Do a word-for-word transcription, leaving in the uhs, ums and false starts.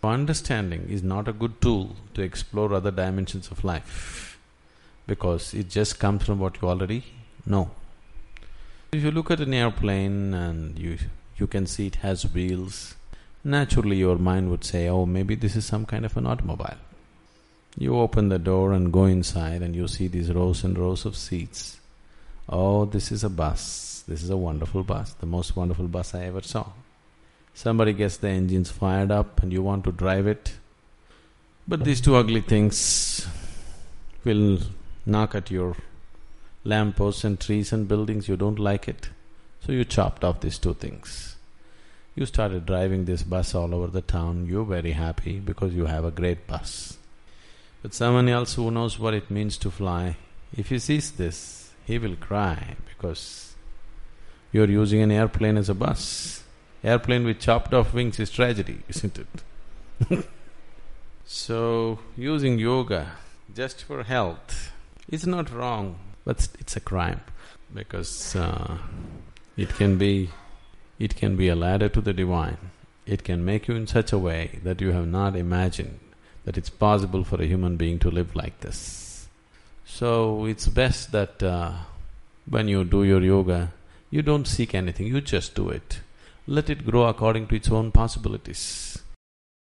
Understanding is not a good tool to explore other dimensions of life, because it just comes from what you already know. If you look at an airplane and you… you can see it has wheels, naturally your mind would say, oh, maybe this is some kind of an automobile. You open the door and go inside and you see these rows and rows of seats. Oh, this is a bus, this is a wonderful bus, the most wonderful bus I ever saw. Somebody gets the engines fired up and you want to drive it, but these two ugly things will knock at your lampposts and trees and buildings, you don't like it. So you chopped off these two things. You started driving this bus all over the town, you're very happy because you have a great bus. But someone else who knows what it means to fly, if he sees this, he will cry because you're using an airplane as a bus. Airplane with chopped off wings is tragedy, isn't it? So, using yoga just for health is not wrong, but it's a crime because uh, it can be… it can be a ladder to the divine. It can make you in such a way that you have not imagined that it's possible for a human being to live like this. So, it's best that uh, when you do your yoga, you don't seek anything, you just do it. Let it grow according to its own possibilities.